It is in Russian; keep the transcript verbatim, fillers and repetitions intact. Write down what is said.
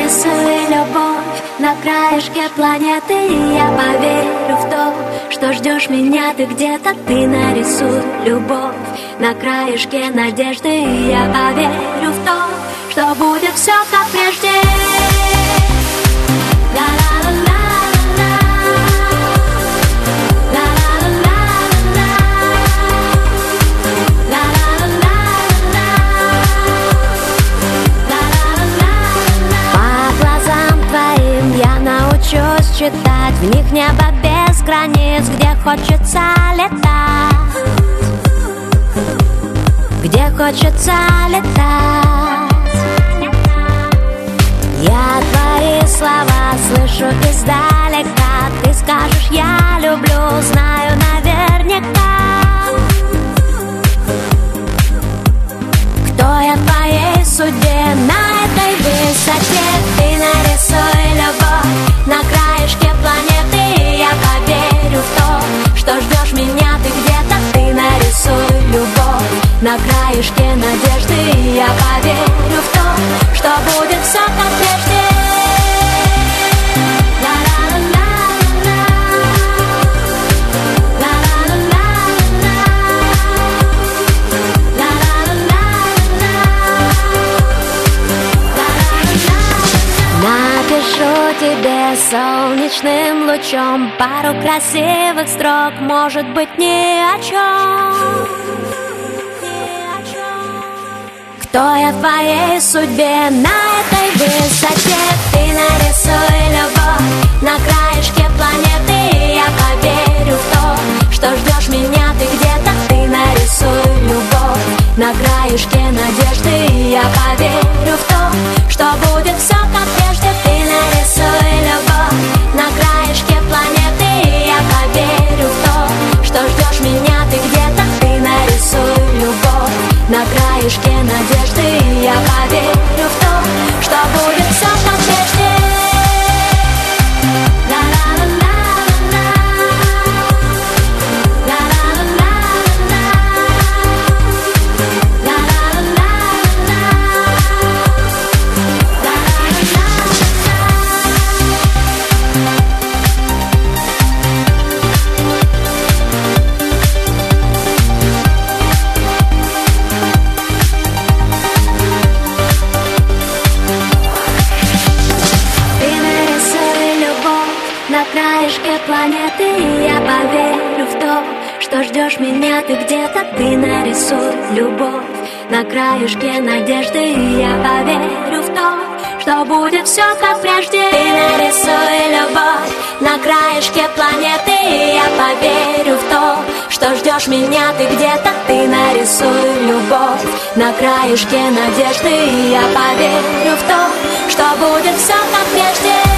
нарисуй любовь на краешке планеты, и я поверю в то, что ждешь меня ты где-то. Ты нарисуй любовь на краешке надежды, и я поверю в то, что будет все как прежде. Научусь читать в них небо без границ, где хочется летать, где хочется летать. Я твои слова слышу издалека. Ты скажешь, я люблю, знаю наверняка. Кто я в твоей судьбе на этой высоте? Ты нарисуй любовь на краешке планеты, и я поверю в то, что ждешь меня ты где-то. Ты нарисуй любовь на краешке надежды, и я поверю в то, что будет все как прежде. Напишу тебе солнечным лучом пару красивых строк, может быть, ни о чем. Кто я в твоей судьбе на этой высоте? Ты нарисуй любовь на краешке планеты, и я поверю в то, что ждешь меня ты где-то. Ты нарисуй любовь на краешке надежды, и я поверю в то, что будет все как прежде. Ты нарисуй любовь на краешке планеты, и я поверю в то, что ждешь меня ты где-то. Ты нарисуй любовь на краешке надежды, и я поверю в то, что будет все как прежде. Планеты, и я поверю в то, что ждешь меня ты где-то. Ты нарисуй любовь на краешке надежды, и я поверю в то, что будет все как прежде. Ты нарисуй любовь на краешке планеты, и я поверю в то, что ждешь меня ты где-то. Ты нарисуй любовь на краешке надежды, и я поверю в то, что будет все как прежде.